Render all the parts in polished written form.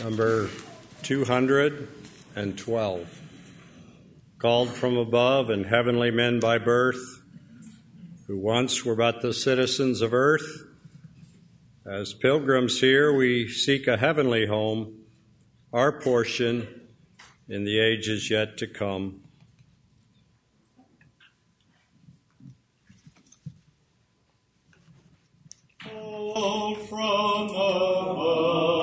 number 212. Called from above and heavenly men by birth, who once were but the citizens of earth. As pilgrims here, we seek a heavenly home, our portion in the ages yet to come. Called from above.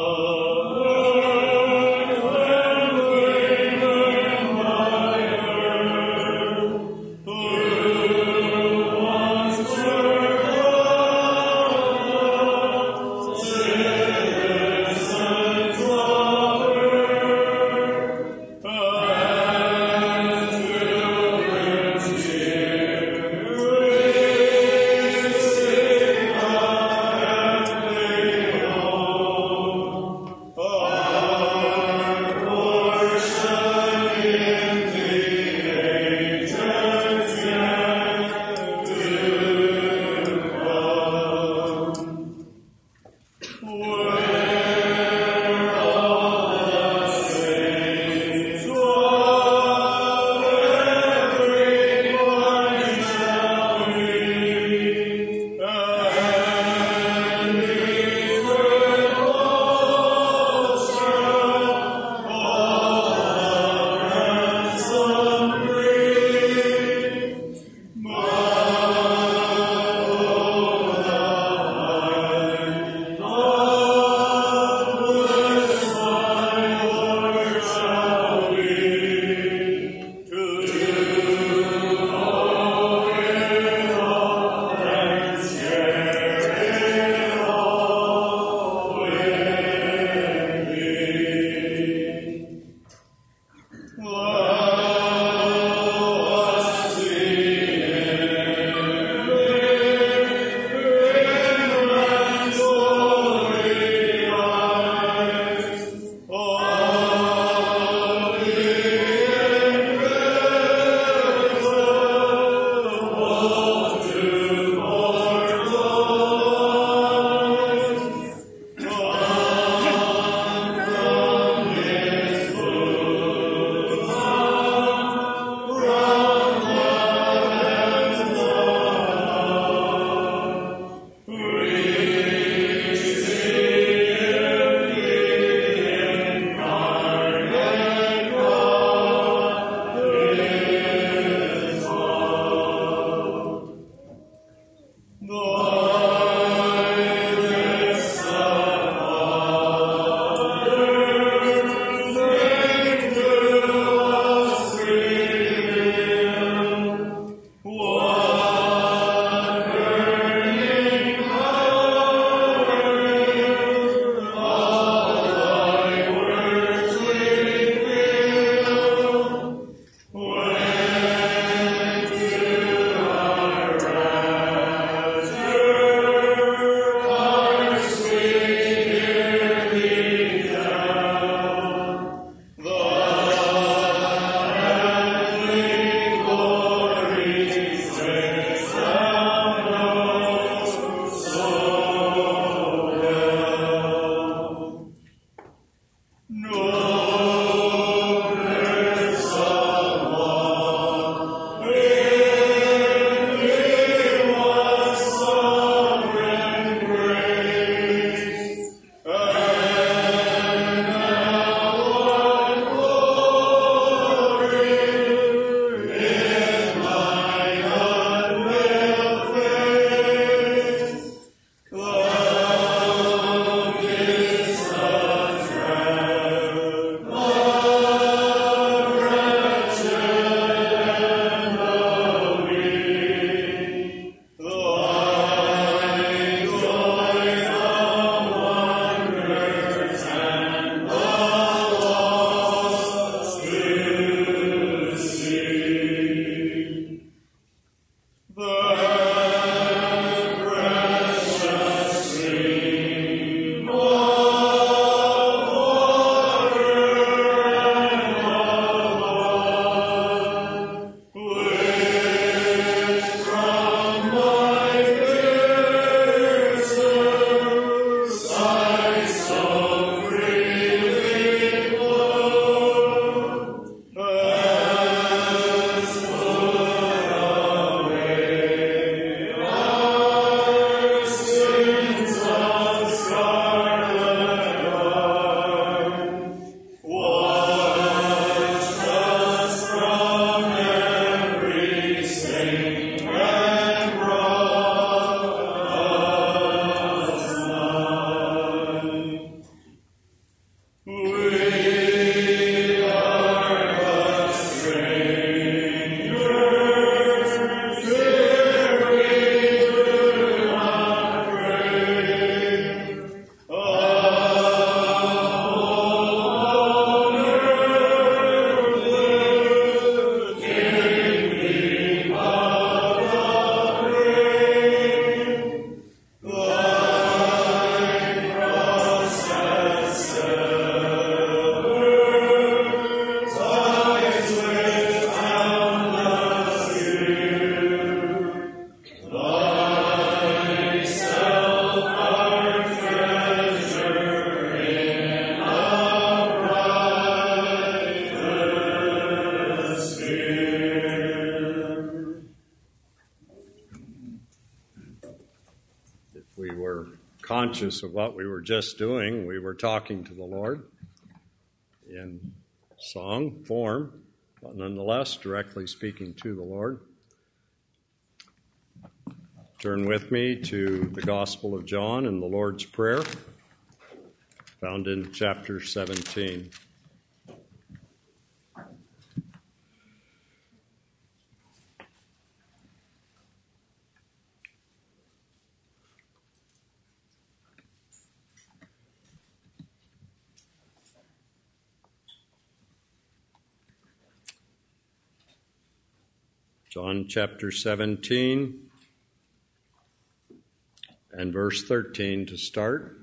We are but strangers, here we do not pray. On earth live, kingdom of the reign. Thy cross has severed ties with boundless guilt. Thyself art treasure in uprightness here. If we were conscious of what we were just doing, we were talking to the Lord in song form, but nonetheless directly speaking to the Lord. Turn with me to the Gospel of John and the Lord's Prayer, found in chapter 17. John chapter 17 and verse 13 to start.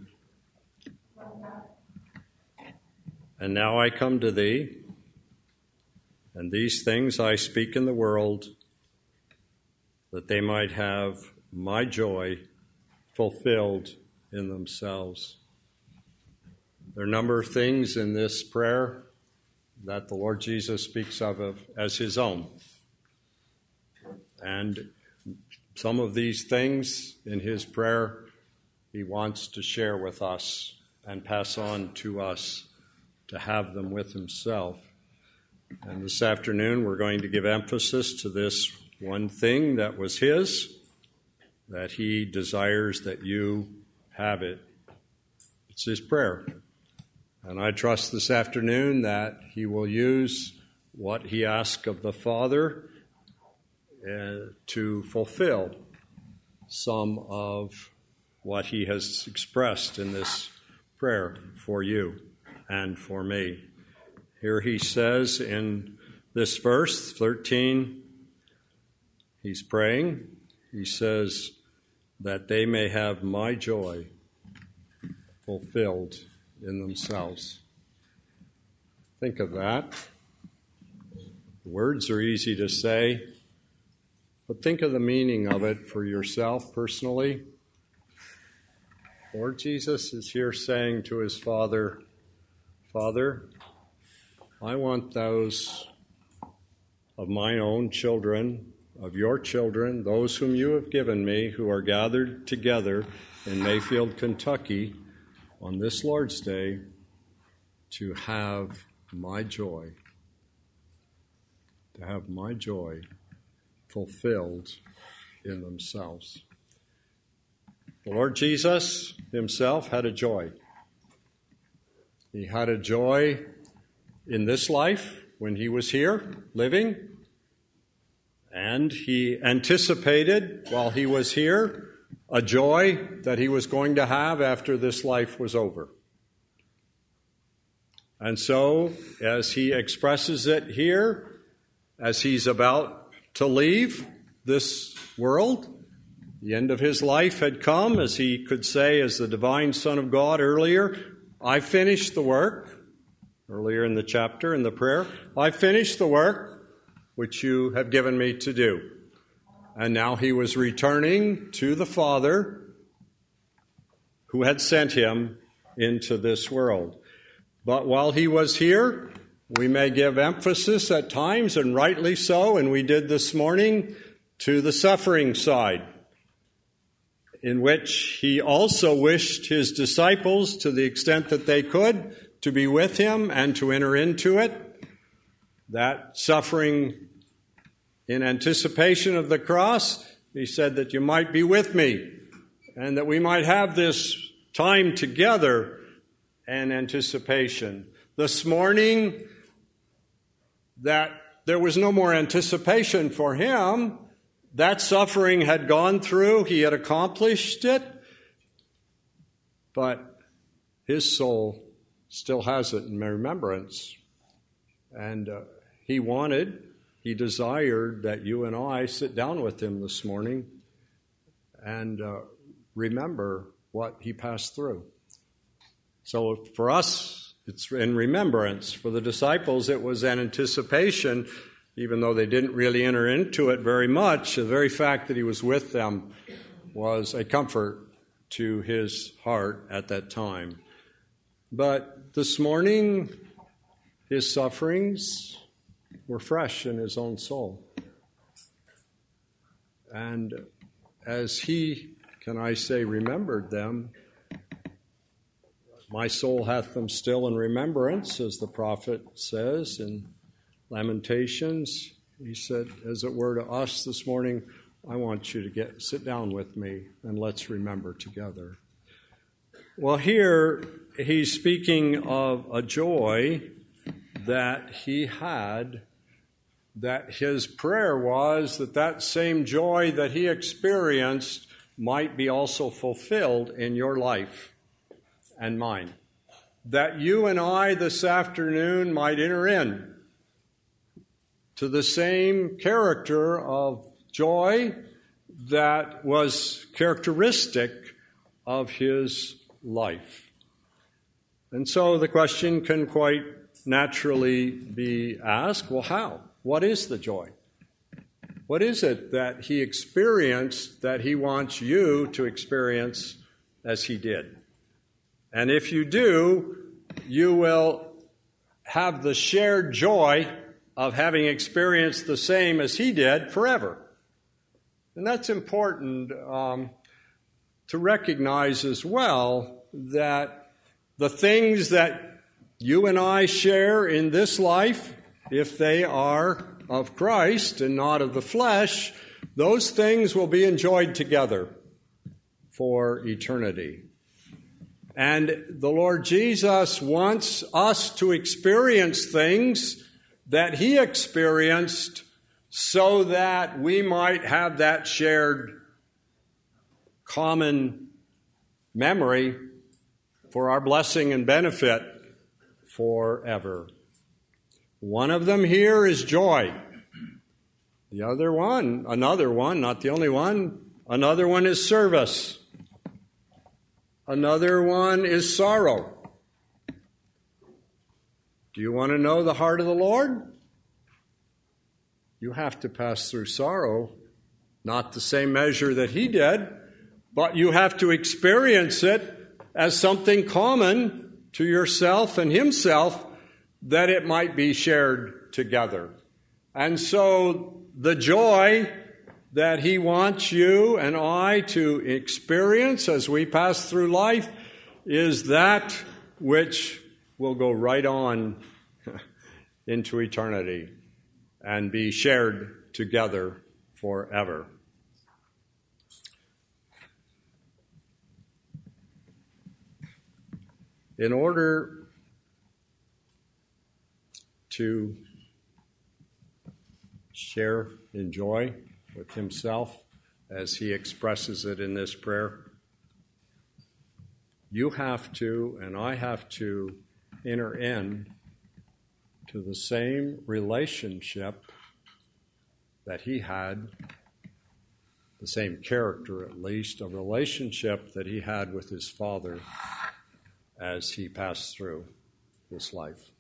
And now I come to thee, and these things I speak in the world, that they might have my joy fulfilled in themselves. There are a number of things in this prayer that the Lord Jesus speaks of as his own. And some of these things in his prayer he wants to share with us and pass on to us to have them with himself. And this afternoon we're going to give emphasis to this one thing that was his, that he desires that you have it. It's his prayer. And I trust this afternoon that he will use what he asked of the Father to fulfill some of what he has expressed in this prayer for you and for me. Here he says in this verse 13, he's praying. He says that they may have my joy fulfilled in themselves. Think of that. The words are easy to say, but think of the meaning of it for yourself personally. Lord Jesus is here saying to his Father, Father, I want those of my own children, of your children, those whom you have given me, who are gathered together in Mayfield, Kentucky, on this Lord's Day, to have my joy, fulfilled in themselves. The Lord Jesus himself had a joy. He had a joy in this life when he was here living, and he anticipated while he was here a joy that he was going to have after this life was over. And so, as he expresses it here, as he's about to leave this world, the end of his life had come, as he could say as the divine Son of God earlier, I finished the work, earlier in the chapter, in the prayer, I finished the work which you have given me to do. And now he was returning to the Father who had sent him into this world. But while he was here, we may give emphasis at times, and rightly so, and we did this morning, to the suffering side, in which he also wished his disciples, to the extent that they could, to be with him and to enter into it. That suffering in anticipation of the cross, he said that you might be with me and that we might have this time together and anticipation. This morning, that there was no more anticipation for him. That suffering had gone through. He had accomplished it. But his soul still has it in remembrance. And he desired that you and I sit down with him this morning and remember what he passed through. So for us, it's in remembrance. For the disciples, it was an anticipation, even though they didn't really enter into it very much. The very fact that he was with them was a comfort to his heart at that time. But this morning, his sufferings were fresh in his own soul. And as he, can I say, remembered them, my soul hath them still in remembrance, as the prophet says in Lamentations. He said, as it were to us this morning, I want you to sit down with me and let's remember together. Well, here he's speaking of a joy that he had, that his prayer was that same joy that he experienced might be also fulfilled in your life and mine. That you and I this afternoon might enter in to the same character of joy that was characteristic of his life. And so the question can quite naturally be asked, well, how? What is the joy? What is it that he experienced that he wants you to experience as he did? And if you do, you will have the shared joy of having experienced the same as he did forever. And that's important to recognize as well, that the things that you and I share in this life, if they are of Christ and not of the flesh, those things will be enjoyed together for eternity. And the Lord Jesus wants us to experience things that he experienced so that we might have that shared common memory for our blessing and benefit forever. One of them here is joy. The other one, another one, not the only one, another one is service. Another one is sorrow. Do you want to know the heart of the Lord? You have to pass through sorrow, not the same measure that he did, but you have to experience it as something common to yourself and himself, that it might be shared together. And so the joy that he wants you and I to experience as we pass through life is that which will go right on into eternity and be shared together forever. In order to share in joy with himself, as he expresses it in this prayer, you have to, and I have to, enter in to the same relationship that he had, the same character at least, a relationship that he had with his Father as he passed through this life.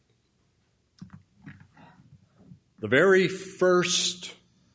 The very first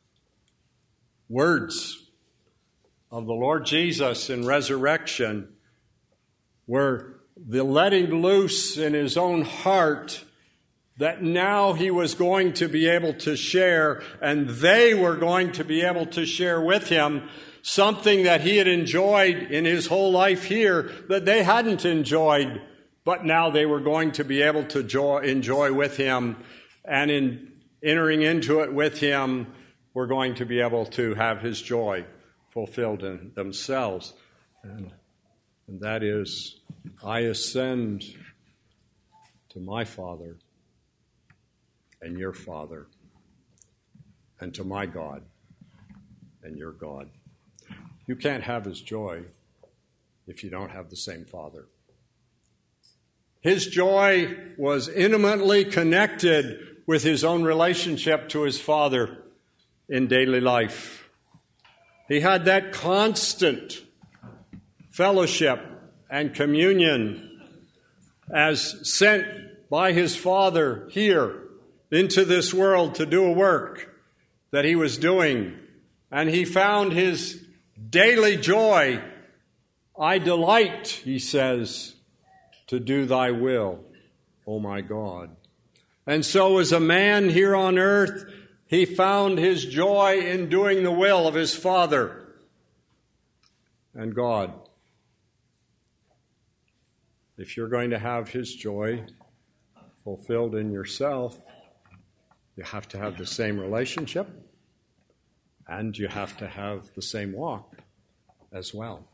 words of the Lord Jesus in resurrection were the letting loose in his own heart that now he was going to be able to share, and they were going to be able to share with him something that he had enjoyed in his whole life here that they hadn't enjoyed, but now they were going to be able to enjoy with him. And in entering into it with him, we're going to be able to have his joy fulfilled in themselves. And that is I ascend to my Father and your Father, and to my God and your God. You can't have his joy if you don't have the same Father. His joy was intimately connected with his own relationship to his Father in daily life. He had that constant fellowship and communion as sent by his Father here into this world to do a work that he was doing. And he found his daily joy. I delight, he says, to do thy will, O my God. And so as a man here on earth, he found his joy in doing the will of his Father and God. If you're going to have his joy fulfilled in yourself, you have to have the same relationship and you have to have the same walk as well.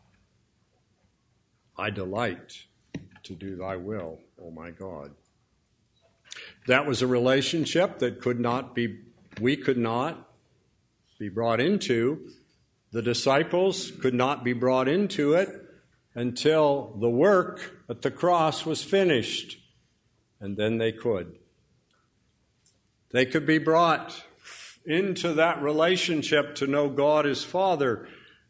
I delight to do thy will, O my God. That was a relationship that we could not be brought into. The disciples could not be brought into it until the work at the cross was finished, and then they could. They could be brought into that relationship to know God as Father.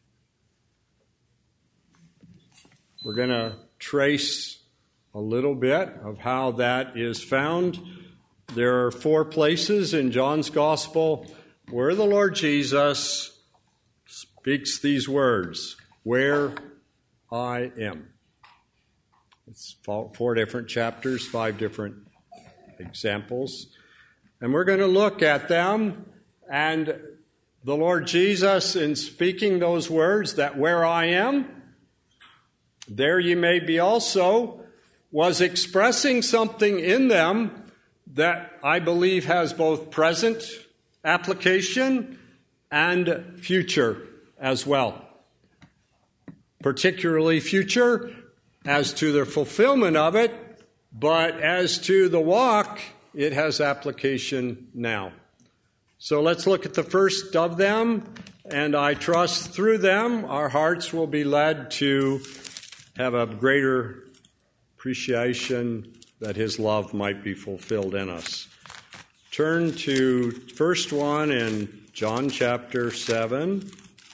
We're going to trace a little bit of how that is found. There are 4 places in John's Gospel where the Lord Jesus speaks these words, where I am. It's 4 different chapters, 5 different examples. And we're going to look at them. And the Lord Jesus, in speaking those words, that where I am, there ye may be also, was expressing something in them that I believe has both present application and future as well. Particularly future as to the fulfillment of it, but as to the walk, it has application now. So let's look at the first of them, and I trust through them our hearts will be led to have a greater appreciation that his love might be fulfilled in us. Turn to first one in John chapter 7.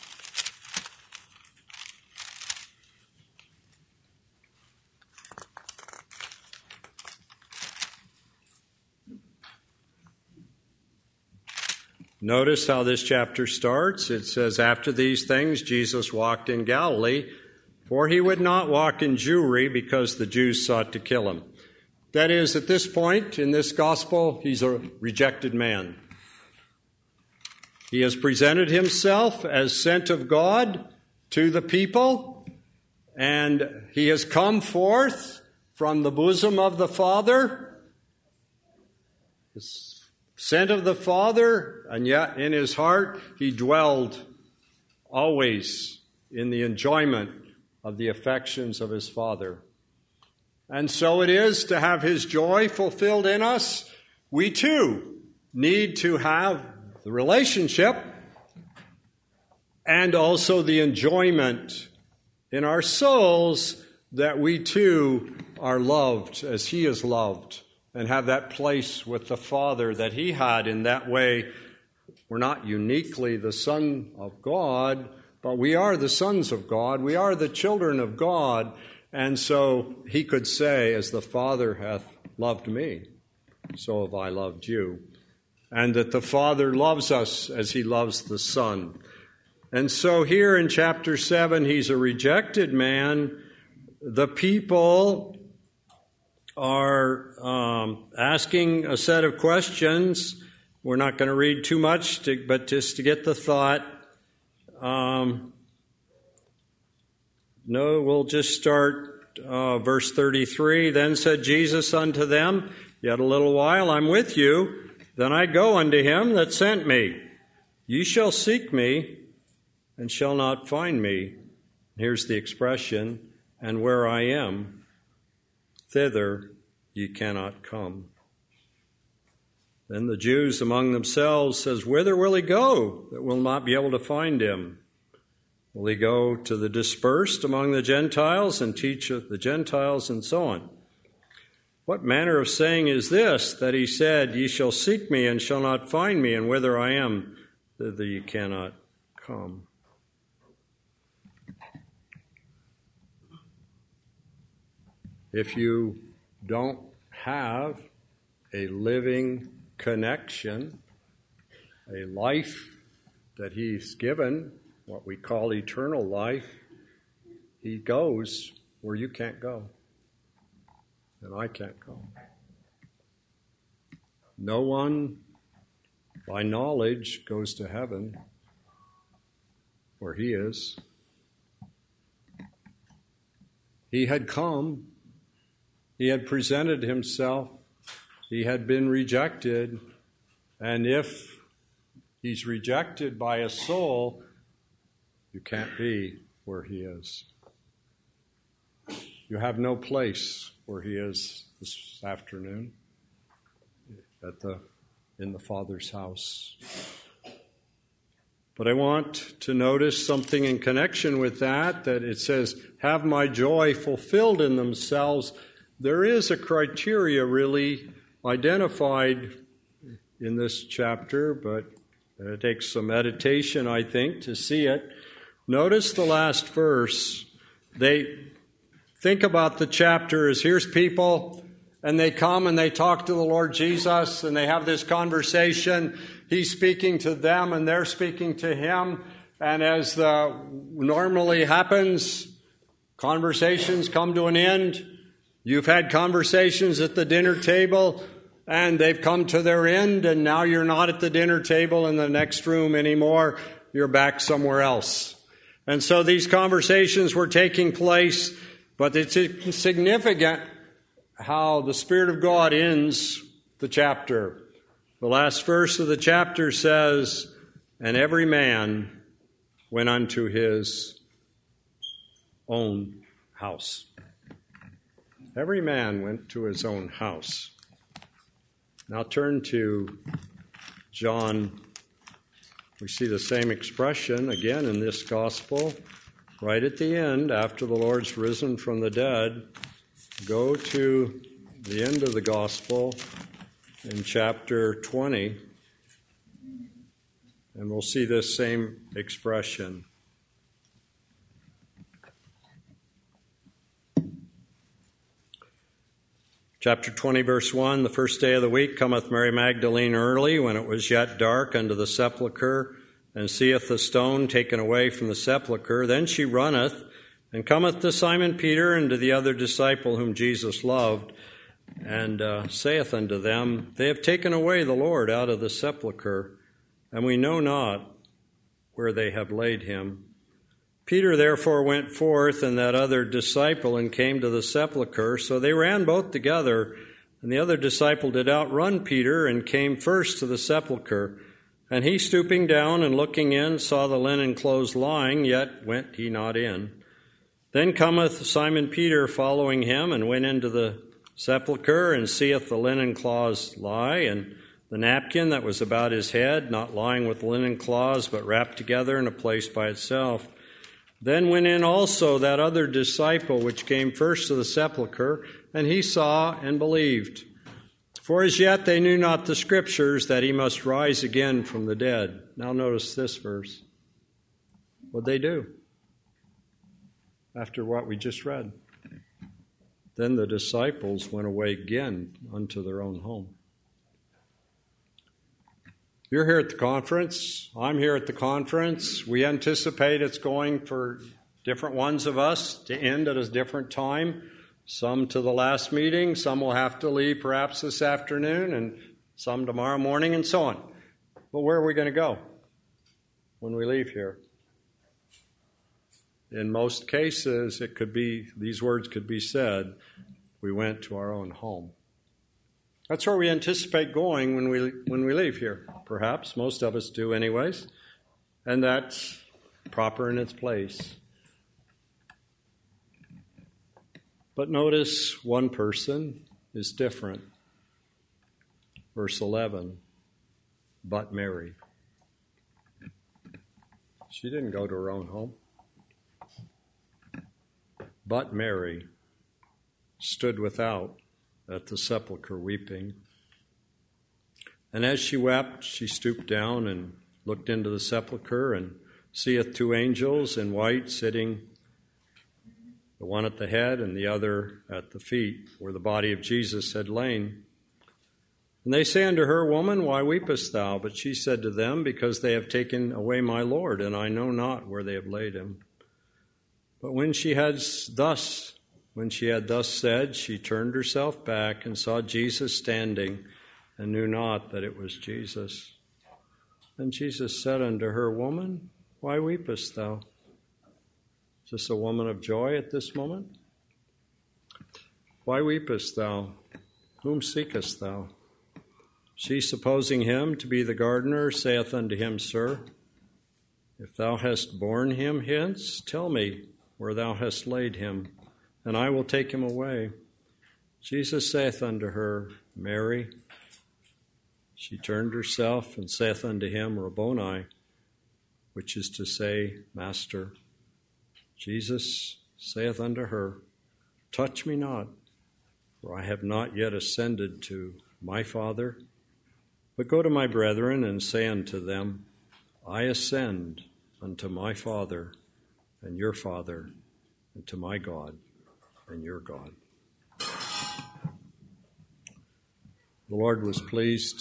Notice how this chapter starts. It says, after these things, Jesus walked in Galilee, for he would not walk in Jewry because the Jews sought to kill him. That is, at this point in this gospel, he's a rejected man. He has presented himself as sent of God to the people, and he has come forth from the bosom of the Father, sent of the Father, and yet in his heart he dwelled always in the enjoyment of the affections of his Father. And so it is to have his joy fulfilled in us. We too need to have the relationship and also the enjoyment in our souls that we too are loved as he is loved, and have that place with the Father that he had. In that way, we're not uniquely the Son of God, but we are the sons of God. We are the children of God. And so he could say, as the Father hath loved me, so have I loved you. And that the Father loves us as he loves the Son. And so here in chapter 7, he's a rejected man. The people are asking a set of questions. We're not going to read too much, but just to get the thought. We'll just start verse 33. Then said Jesus unto them, yet a little while I'm with you, then I go unto him that sent me. Ye shall seek me, and shall not find me. Here's the expression, and where I am, thither ye cannot come. Then the Jews among themselves says, whither will he go that we'll not be able to find him? Will he go to the dispersed among the Gentiles and teach the Gentiles and so on? What manner of saying is this, that he said, ye shall seek me and shall not find me, and whither I am, thither ye cannot come? If you don't have a living connection, a life that he's given, what we call eternal life, he goes where you can't go. And I can't go. No one, by knowledge, goes to heaven where he is. He had come. He had presented himself. He had been rejected. And if he's rejected by a soul, you can't be where he is. You have no place where he is this afternoon in the Father's house. But I want to notice something in connection with that it says, have my joy fulfilled in themselves. There is a criteria really identified in this chapter, but it takes some meditation, I think, to see it. Notice the last verse. They think about the chapter as here's people, and they come and they talk to the Lord Jesus, and they have this conversation. He's speaking to them, and they're speaking to him. And as normally happens, conversations come to an end. You've had conversations at the dinner table, and they've come to their end, and now you're not at the dinner table in the next room anymore. You're back somewhere else. And so these conversations were taking place, but it's significant how the Spirit of God ends the chapter. The last verse of the chapter says, and every man went unto his own house. Every man went to his own house. Now turn to John. We see the same expression again in this gospel. Right at the end, after the Lord's risen from the dead, go to the end of the gospel in chapter 20, and we'll see this same expression. Chapter 20, verse 1, the first day of the week cometh Mary Magdalene early, when it was yet dark, unto the sepulchre, and seeth the stone taken away from the sepulchre. Then she runneth, and cometh to Simon Peter and to the other disciple whom Jesus loved, and saith unto them, they have taken away the Lord out of the sepulchre, and we know not where they have laid him. Peter therefore went forth, and that other disciple, and came to the sepulchre. So they ran both together, and the other disciple did outrun Peter, and came first to the sepulchre. And he, stooping down and looking in, saw the linen clothes lying, yet went he not in. Then cometh Simon Peter following him, and went into the sepulchre, and seeth the linen cloths lie, and the napkin that was about his head, not lying with linen cloths, but wrapped together in a place by itself. Then went in also that other disciple which came first to the sepulchre, and he saw and believed. For as yet they knew not the Scriptures, that he must rise again from the dead. Now notice this verse. What'd they do after what we just read? Then the disciples went away again unto their own home. You're here at the conference. I'm here at the conference. We anticipate it's going for different ones of us to end at a different time. Some to the last meeting. Some will have to leave perhaps this afternoon, and some tomorrow morning, and so on. But where are we going to go when we leave here? In most cases, it could be, these words could be said, we went to our own home. That's where we anticipate going when we leave here. Perhaps most of us do anyways, and that's proper in its place. But notice one person is different. Verse 11, but Mary. She didn't go to her own home. But Mary stood without at the sepulchre weeping. And as she wept, she stooped down and looked into the sepulchre, and seeth two angels in white sitting, the one at the head and the other at the feet, where the body of Jesus had lain. And they say unto her, Woman, why weepest thou? But she said to them, Because they have taken away my Lord, and I know not where they have laid him. But when she had thus said, she turned herself back and saw Jesus standing, and knew not that it was Jesus. And Jesus said unto her, Woman, why weepest thou? Is this a woman of joy at this moment? Why weepest thou? Whom seekest thou? She, supposing him to be the gardener, saith unto him, Sir, if thou hast borne him hence, tell me where thou hast laid him, and I will take him away. Jesus saith unto her, Mary. She turned herself and saith unto him, Rabboni, which is to say, Master. Jesus saith unto her, Touch me not, for I have not yet ascended to my Father, but go to my brethren and say unto them, I ascend unto my Father and your Father, and to my God and your God. The Lord was pleased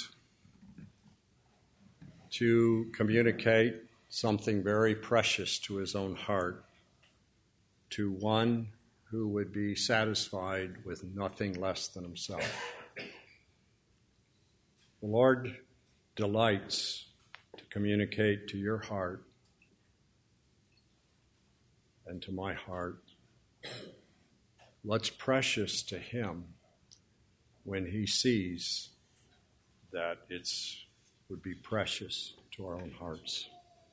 to communicate something very precious to his own heart, to one who would be satisfied with nothing less than himself. The Lord delights to communicate to your heart and to my heart what's precious to him when he sees that it would be precious to our own hearts.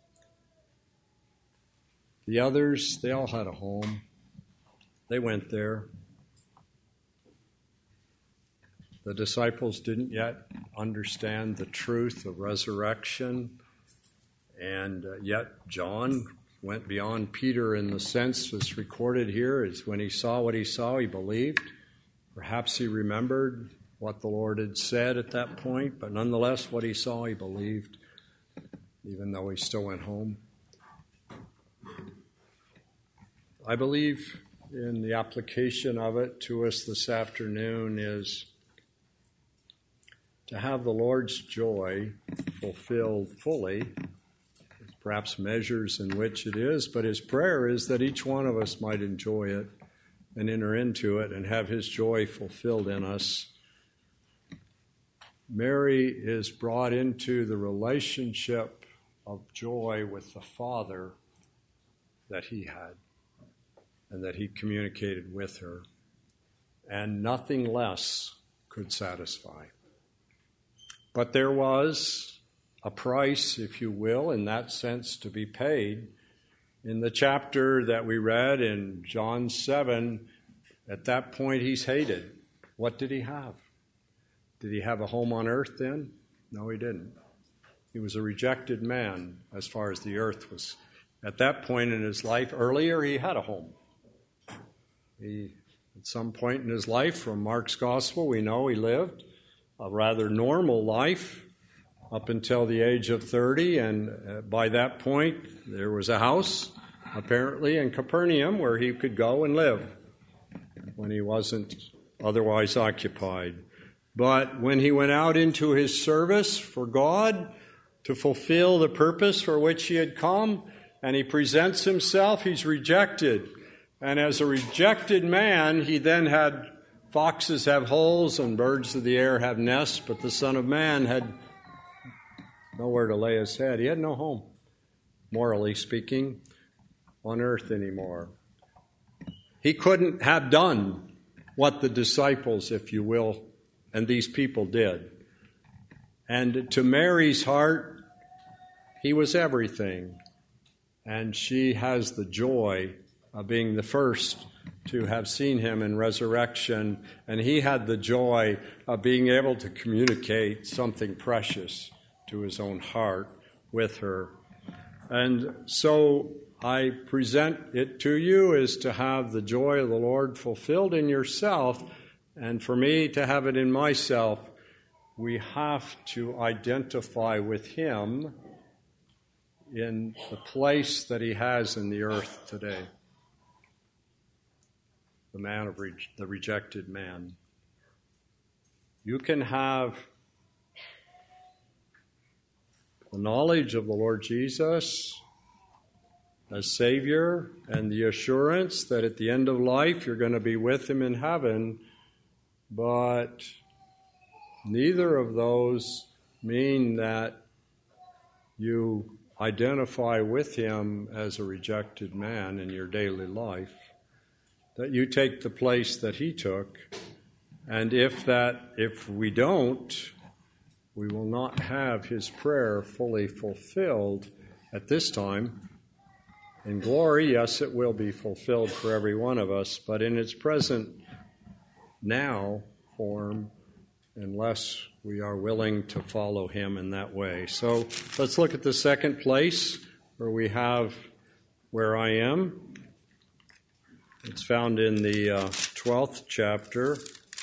The others, they all had a home. They went there. The disciples didn't yet understand the truth of resurrection, and yet John went beyond Peter in the sense that's recorded here, is when he saw what he saw, he believed. Perhaps he remembered what the Lord had said at that point, but nonetheless, what he saw, he believed, even though he still went home. I believe in the application of it to us this afternoon is to have the Lord's joy fulfilled fully, perhaps measures in which it is, but his prayer is that each one of us might enjoy it and enter into it and have his joy fulfilled in us. Mary is brought into the relationship of joy with the Father that he had and that he communicated with her, and nothing less could satisfy. But there was a price, if you will, in that sense to be paid. In the chapter that we read in John 7, at that point he's hated. What did he have? Did he have a home on earth then? No, he didn't. He was a rejected man as far as the earth was. At that point in his life, earlier, he had a home. At some point in his life, from Mark's gospel, we know he lived a rather normal life up until the age of 30, and by that point, there was a house, apparently, in Capernaum where he could go and live when he wasn't otherwise occupied. But when he went out into his service for God to fulfill the purpose for which he had come, and he presents himself, he's rejected. And as a rejected man, he then had foxes have holes and birds of the air have nests, but the Son of Man had nowhere to lay his head. He had no home, morally speaking, on earth anymore. He couldn't have done what the disciples, if you will, and these people did. And to Mary's heart, he was everything. And she has the joy of being the first to have seen him in resurrection, and he had the joy of being able to communicate something precious to his own heart with her. And so I present it to you as to have the joy of the Lord fulfilled in yourself, and for me to have it in myself. We have to identify with him in the place that he has in the earth today. The man of the rejected man. You can have the knowledge of the Lord Jesus as Savior and the assurance that at the end of life you're going to be with him in heaven, but neither of those mean that you identify with him as a rejected man in your daily life, that you take the place that he took. And if we don't, we will not have his prayer fully fulfilled at this time. In glory, yes, it will be fulfilled for every one of us, but in its present now form, unless we are willing to follow him in that way. So let's look at the second place where we have where I am. It's found in the 12th chapter.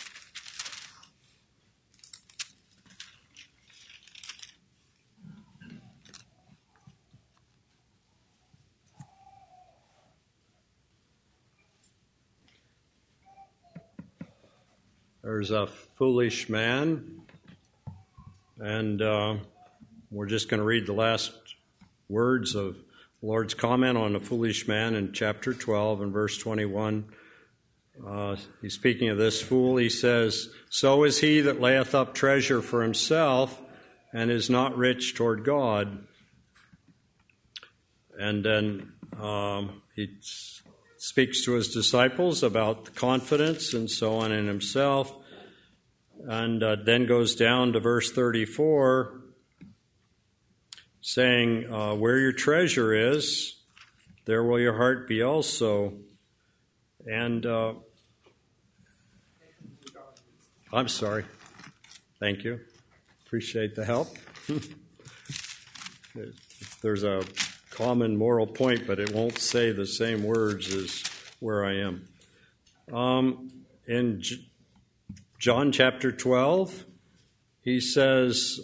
There's a foolish man, and we're just going to read the last words of the Lord's comment on a foolish man in chapter 12 and verse 21. He's speaking of this fool. He says, "So is he that layeth up treasure for himself and is not rich toward God." And then he speaks to his disciples about the confidence and so on in himself, and then goes down to verse 34, saying, where your treasure is, there will your heart be also. And I'm sorry. Thank you. Appreciate the help. There's a common moral point, but it won't say the same words as where I am. In John chapter 12, he says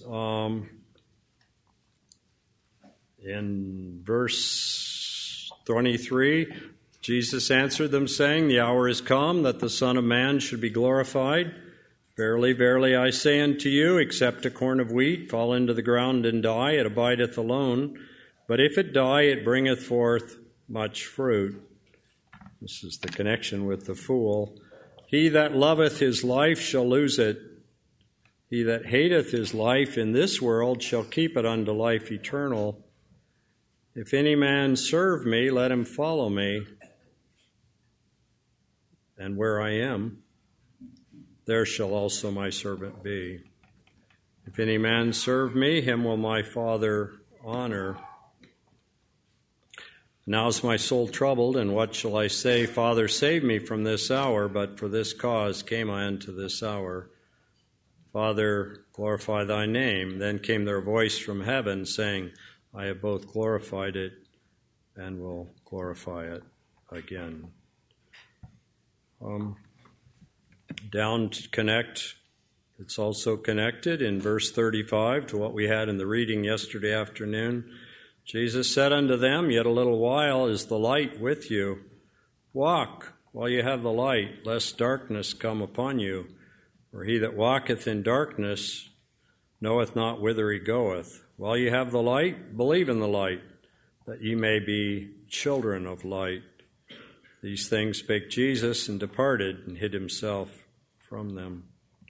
in verse 23, Jesus answered them, saying, "The hour is come that the Son of Man should be glorified. Verily, verily, I say unto you, except a corn of wheat fall into the ground and die, it abideth alone. But if it die, it bringeth forth much fruit." This is the connection with the fool. "He that loveth his life shall lose it. He that hateth his life in this world shall keep it unto life eternal. If any man serve me, let him follow me. And where I am, there shall also my servant be. If any man serve me, him will my Father honor. Now is my soul troubled, and what shall I say? Father, save me from this hour, but for this cause came I unto this hour. Father, glorify thy name. Then came there a voice from heaven, saying, I have both glorified it and will glorify it again. Down to connect, it's also connected in verse 35 to what we had in the reading yesterday afternoon. Jesus said unto them, Yet a little while is the light with you. Walk while you have the light, lest darkness come upon you. For he that walketh in darkness knoweth not whither he goeth. While you have the light, believe in the light, that ye may be children of light. These things spake Jesus, and departed, and hid himself from them.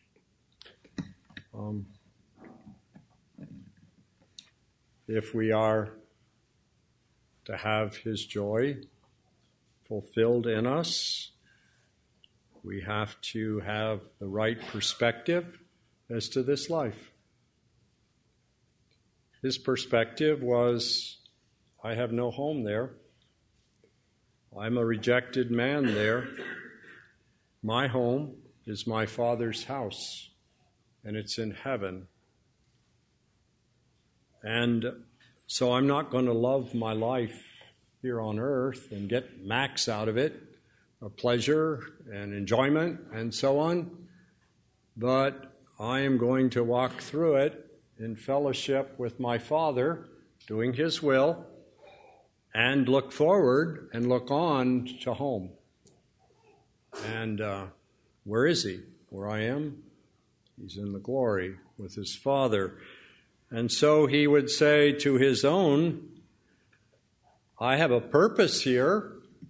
If we are to have his joy fulfilled in us, we have to have the right perspective as to this life. His perspective was, I have no home there. I'm a rejected man there. My home is my Father's house, and it's in heaven. And so I'm not going to love my life here on earth and get max out of it, of pleasure and enjoyment and so on, but I am going to walk through it in fellowship with my Father, doing His will, and look forward and look on to home. And where is He? Where I am? He's in the glory with His Father. And so He would say to His own, I have a purpose here.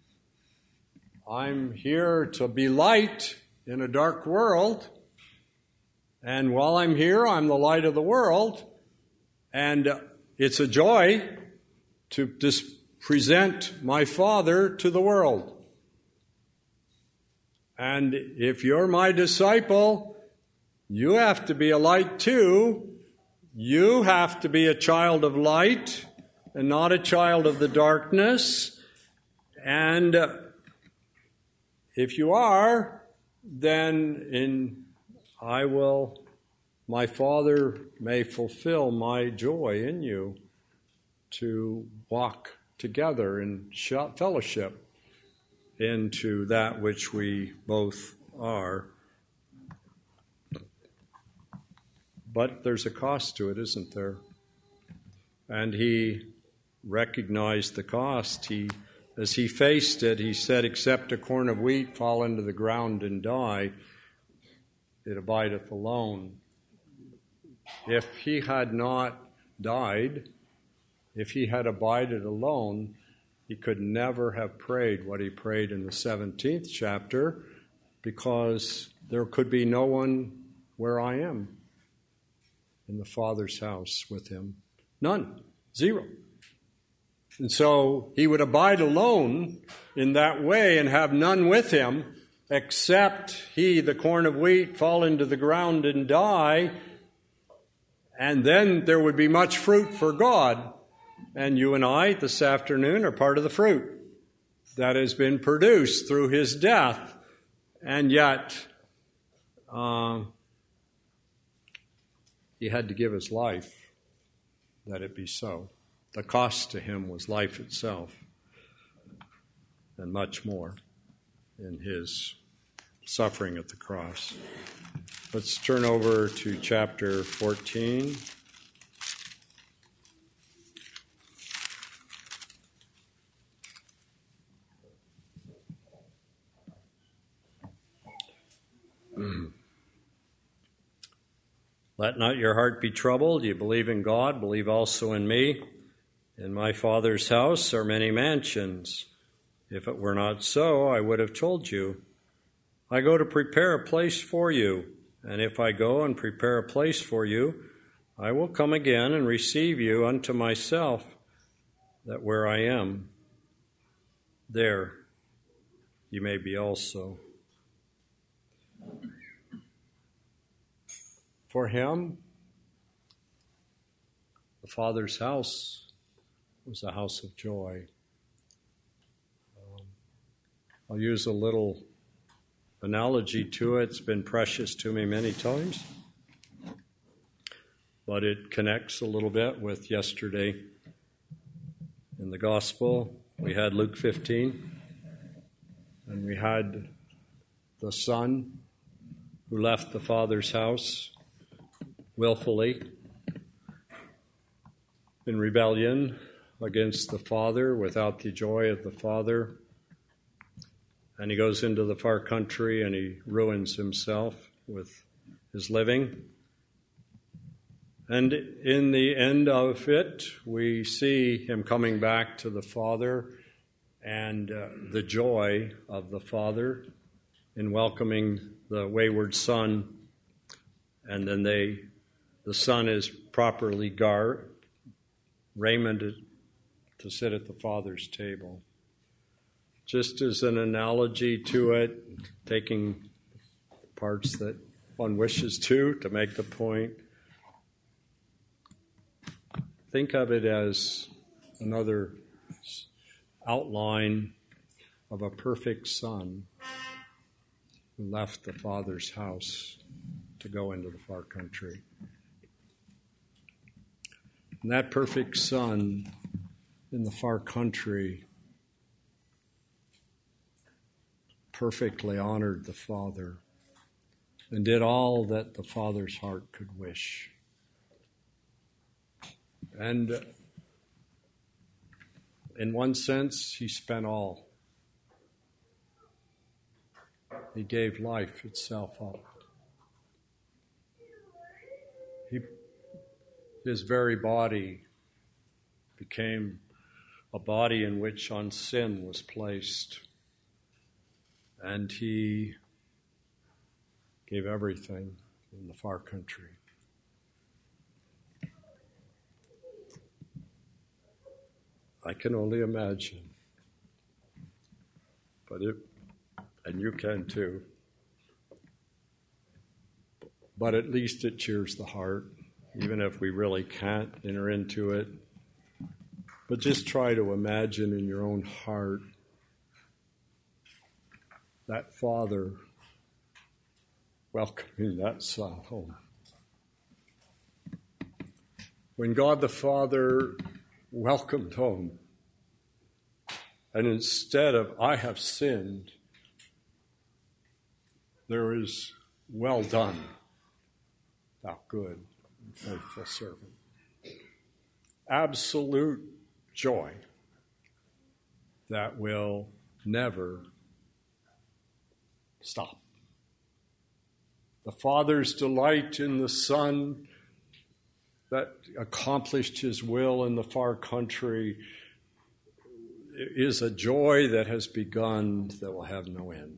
I'm here to be light in a dark world. And while I'm here, I'm the light of the world. And it's a joy to present my Father to the world. And if you're my disciple, you have to be a light too. You have to be a child of light and not a child of the darkness. And if you are, then my Father may fulfill my joy in you to walk together in fellowship into that which we both are. But there's a cost to it, isn't there? And He recognized the cost. As He faced it, He said, except a corn of wheat fall into the ground and die, it abideth alone. If He had not died, if He had abided alone, He could never have prayed what He prayed in the 17th chapter, because there could be no one where I am in the Father's house with Him. None. Zero. And so He would abide alone in that way and have none with Him, except He, the corn of wheat, fall into the ground and die, and then there would be much fruit for God. And you and I this afternoon are part of the fruit that has been produced through His death. And yet, He had to give His life that it be so. The cost to Him was life itself and much more in His suffering at the cross. Let's turn over to chapter 14. Let not your heart be troubled. You believe in God, believe also in me. In my Father's house are many mansions. If it were not so, I would have told you. I go to prepare a place for you. And if I go and prepare a place for you, I will come again and receive you unto myself, that where I am, there you may be also. For Him, the Father's house was a house of joy. I'll use a little analogy to it. It's been precious to me many times, but it connects a little bit with yesterday in the gospel. We had Luke 15, and we had the son who left the Father's house willfully in rebellion against the Father, without the joy of the Father. And he goes into the far country and he ruins himself with his living. And in the end of it, we see him coming back to the Father and the joy of the Father in welcoming the wayward son. And then the son is properly raimented to sit at the Father's table. Just as an analogy to it, taking parts that one wishes to make the point, think of it as another outline of a perfect son who left the Father's house to go into the far country. And that perfect son in the far country perfectly honored the Father and did all that the Father's heart could wish. And in one sense, he spent all. He gave life itself up. His very body became a body in which on sin was placed. And he gave everything in the far country. I can only imagine. And you can too. But at least it cheers the heart, even if we really can't enter into it. But just try to imagine in your own heart that Father welcoming that Son home. When God the Father welcomed home, and instead of "I have sinned," there is "Well done, thou good and faithful servant." Absolute joy that will never stop. The Father's delight in the Son that accomplished his will in the far country is a joy that has begun that will have no end.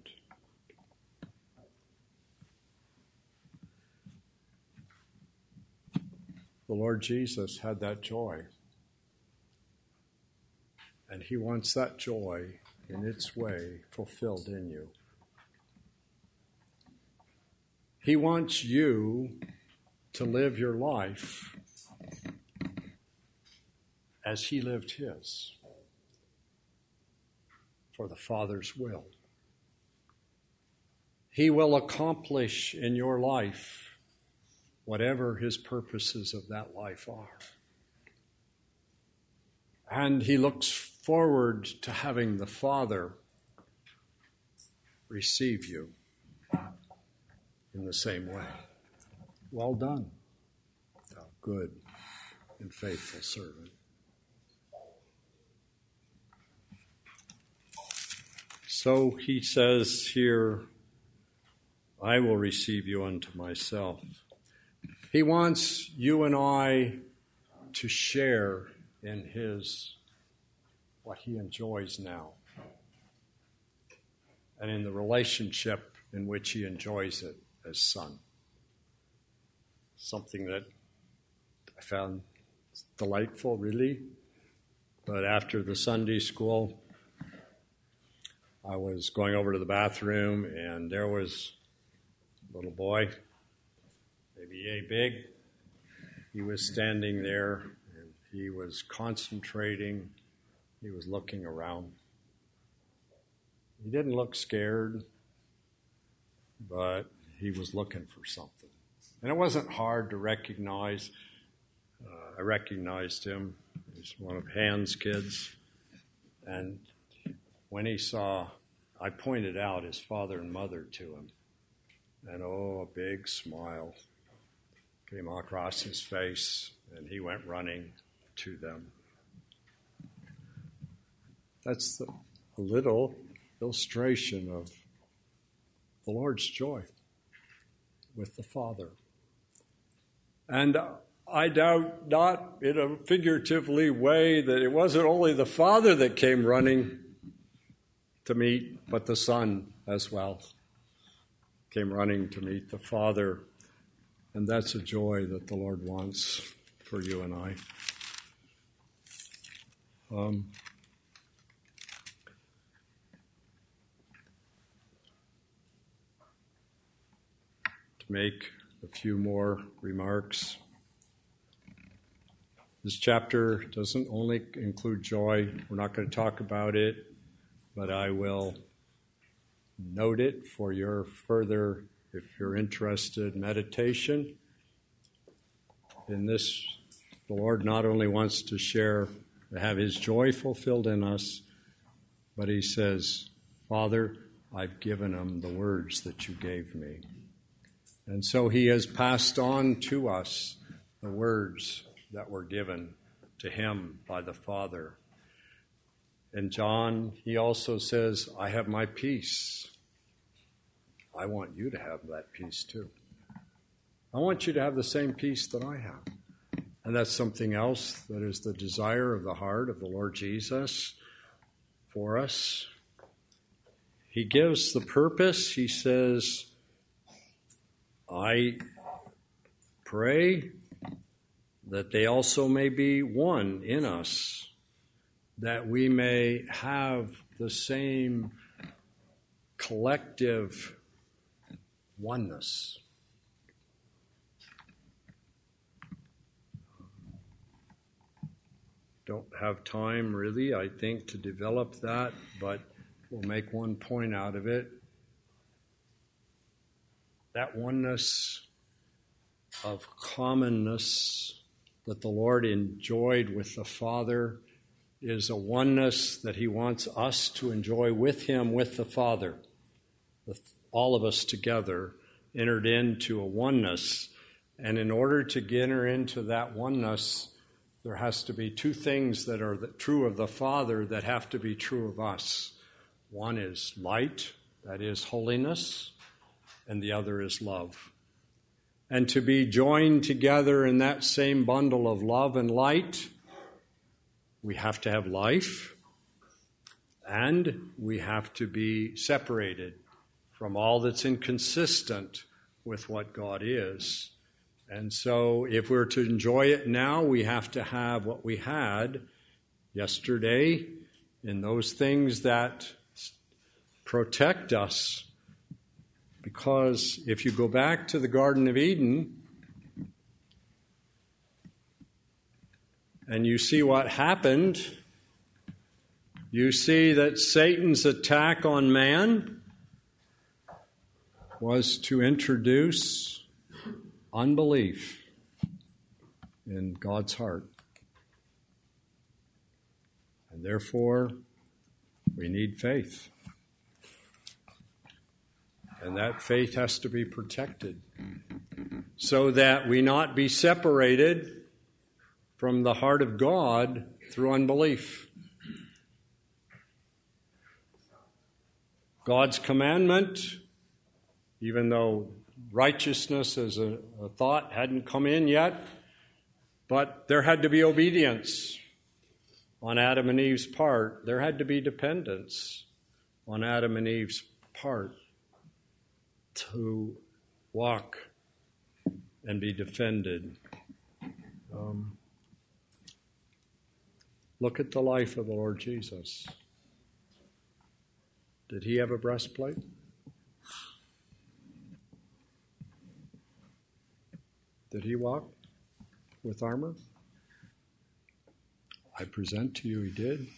The Lord Jesus had that joy. And he wants that joy in its way fulfilled in you. He wants you to live your life as he lived his, for the Father's will. He will accomplish in your life whatever his purposes of that life are. And he looks forward to having the Father receive you in the same way. Well done, thou good and faithful servant. So he says here, I will receive you unto myself. He wants you and I to share in what he enjoys now, and in the relationship in which he enjoys it as son. Something that I found delightful, really. But after the Sunday school, I was going over to the bathroom, and there was a little boy, maybe yay big. He was standing there, and he was concentrating. He was looking around. He didn't look scared, but he was looking for something. And it wasn't hard to recognize. I recognized him. He's one of Hans' kids. And when he saw, I pointed out his father and mother to him. And a big smile came across his face, and he went running to them. That's a little illustration of the Lord's joy with the Father. And I doubt not in a figuratively way that it wasn't only the Father that came running to meet, but the Son as well came running to meet the Father. And that's a joy that the Lord wants for you and I. To make a few more remarks. This chapter doesn't only include joy. We're not going to talk about it. but I will note it for your further, if you're interested, meditation. In this, the Lord not only wants to have His joy fulfilled in us, but He says, Father, I've given them the words that you gave me. And so He has passed on to us the words that were given to Him by the Father. In John, He also says, I have my peace. I want you to have that peace too. I want you to have the same peace that I have. And that's something else that is the desire of the heart of the Lord Jesus for us. He gives the purpose. He says, I pray that they also may be one in us, that we may have the same collective oneness. Don't have time really, I think, to develop that, but we'll make one point out of it. That oneness of commonness that the Lord enjoyed with the Father is a oneness that He wants us to enjoy with Him, with the Father. All of us together entered into a oneness. And in order to enter into that oneness, there has to be two things that are true of the Father that have to be true of us. One is light, that is holiness, and the other is love. And to be joined together in that same bundle of love and light, we have to have life, and we have to be separated from all that's inconsistent with what God is. And so if we're to enjoy it now, we have to have what we had yesterday in those things that protect us. Because if you go back to the Garden of Eden and you see what happened, you see that Satan's attack on man was to introduce unbelief in God's heart. And therefore, we need faith. And that faith has to be protected so that we not be separated from the heart of God through unbelief. God's commandment, even though righteousness as a thought hadn't come in yet, but there had to be obedience on Adam and Eve's part. There had to be dependence on Adam and Eve's part to walk and be defended. Look at the life of the Lord Jesus. Did He have a breastplate? Did He walk with armor? I present to you He did.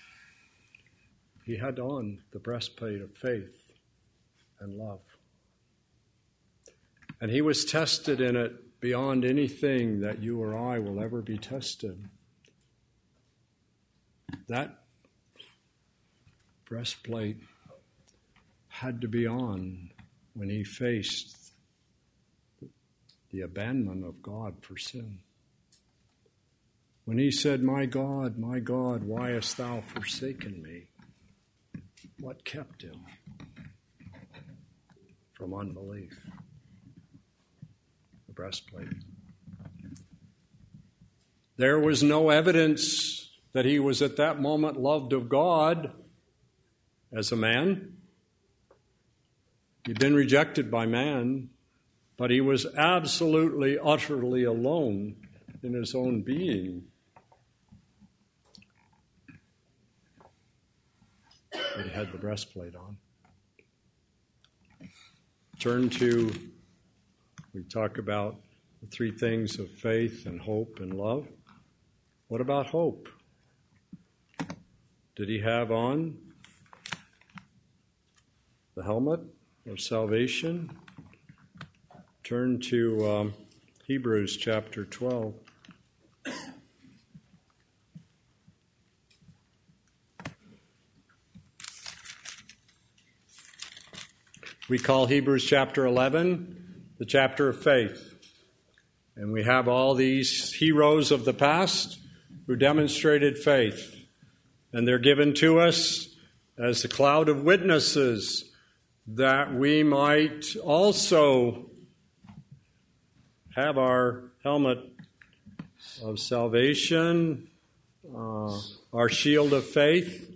He had on the breastplate of faith and love. And He was tested in it beyond anything that you or I will ever be tested. That breastplate had to be on when He faced the abandonment of God for sin. When He said, my God, why hast thou forsaken me? What kept Him from unbelief? The breastplate. There was no evidence that He was at that moment loved of God as a man. He'd been rejected by man, but He was absolutely, utterly alone in His own being. But He had the breastplate on. We talk about the three things of faith and hope and love. What about hope? Did He have on the helmet of salvation. Turn to Hebrews chapter 12. We call Hebrews chapter 11 the chapter of faith. And we have all these heroes of the past who demonstrated faith. And they're given to us as a cloud of witnesses that we might also have our helmet of salvation, our shield of faith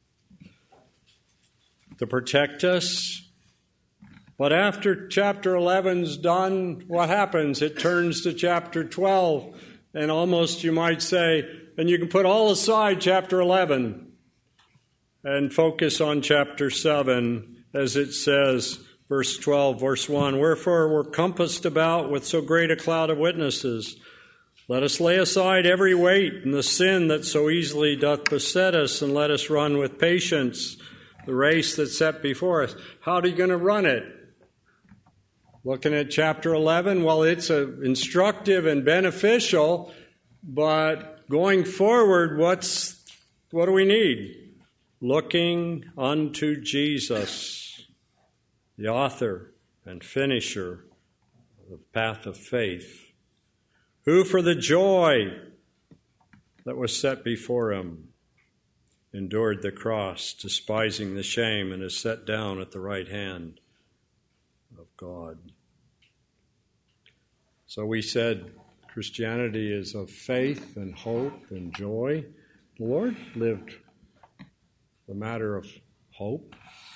to protect us. But after chapter 11's done, what happens? It turns to chapter 12, and almost you might say, and you can put all aside chapter 11 and focus on chapter 7, as it says, verse 12, verse 1, "Wherefore we're compassed about with so great a cloud of witnesses. Let us lay aside every weight and the sin that so easily doth beset us, and let us run with patience the race that's set before us." How are you going to run it? Looking at chapter 11, well, it's instructive and beneficial, but going forward, what do we need? Looking unto Jesus, the author and finisher of the path of faith, who for the joy that was set before him endured the cross, despising the shame, and is set down at the right hand of God. So we said Christianity is of faith and hope and joy. The Lord lived the matter of hope.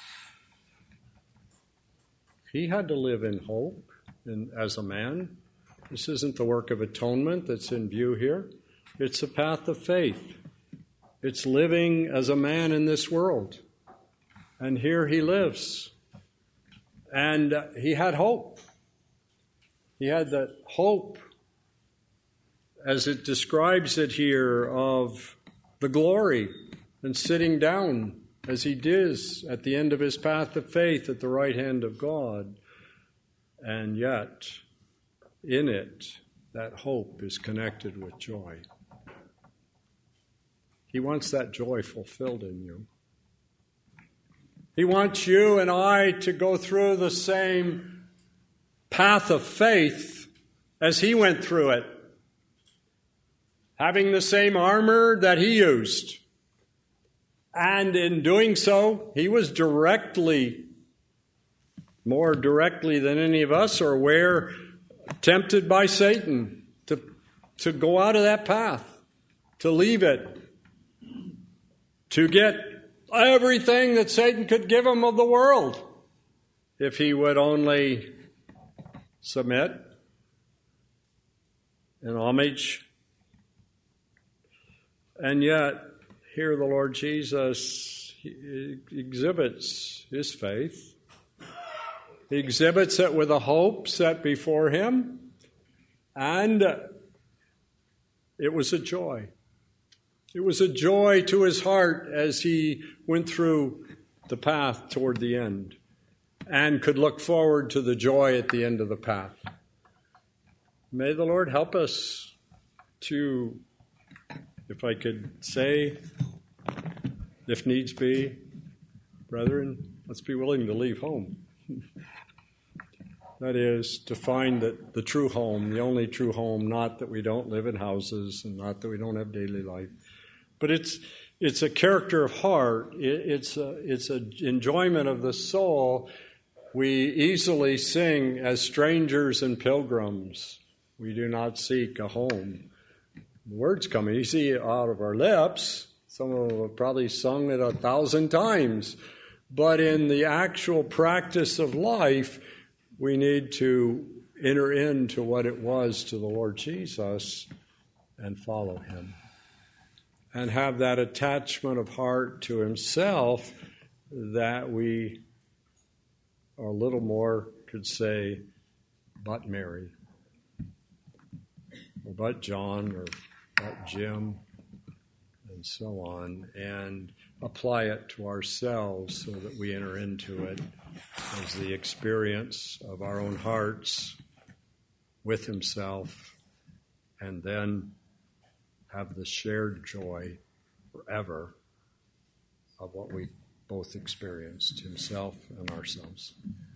He had to live in hope as a man. This isn't the work of atonement that's in view here. It's a path of faith. It's living as a man in this world. And here he lives. And he had hope. He had that hope, as it describes it here, of the glory and sitting down as he does at the end of his path of faith at the right hand of God. And yet, in it, that hope is connected with joy. He wants that joy fulfilled in you. He wants you and I to go through the same path of faith as he went through it, having the same armor that he used. And in doing so, he was more directly than any of us are aware, tempted by Satan to go out of that path, to leave it, to get everything that Satan could give him of the world, if he would only submit in homage. And yet, here the Lord Jesus exhibits his faith. He exhibits it with a hope set before him, and it was a joy. It was a joy to his heart as he went through the path toward the end and could look forward to the joy at the end of the path. May the Lord help us to, if I could say, if needs be, brethren, let's be willing to leave home. That is, to find that the true home, the only true home, not that we don't live in houses and not that we don't have daily life, but it's a character of heart. It's an enjoyment of the soul. We easily sing, as strangers and pilgrims, we do not seek a home. The words come easy out of our lips. Some of them have probably sung it 1,000 times. But in the actual practice of life, we need to enter into what it was to the Lord Jesus and follow him. And have that attachment of heart to himself that we are a little more, could say, but Mary, or but John, or but Jim, and and so on, and apply it to ourselves so that we enter into it as the experience of our own hearts with himself, and then have the shared joy forever of what we both experienced, himself and ourselves.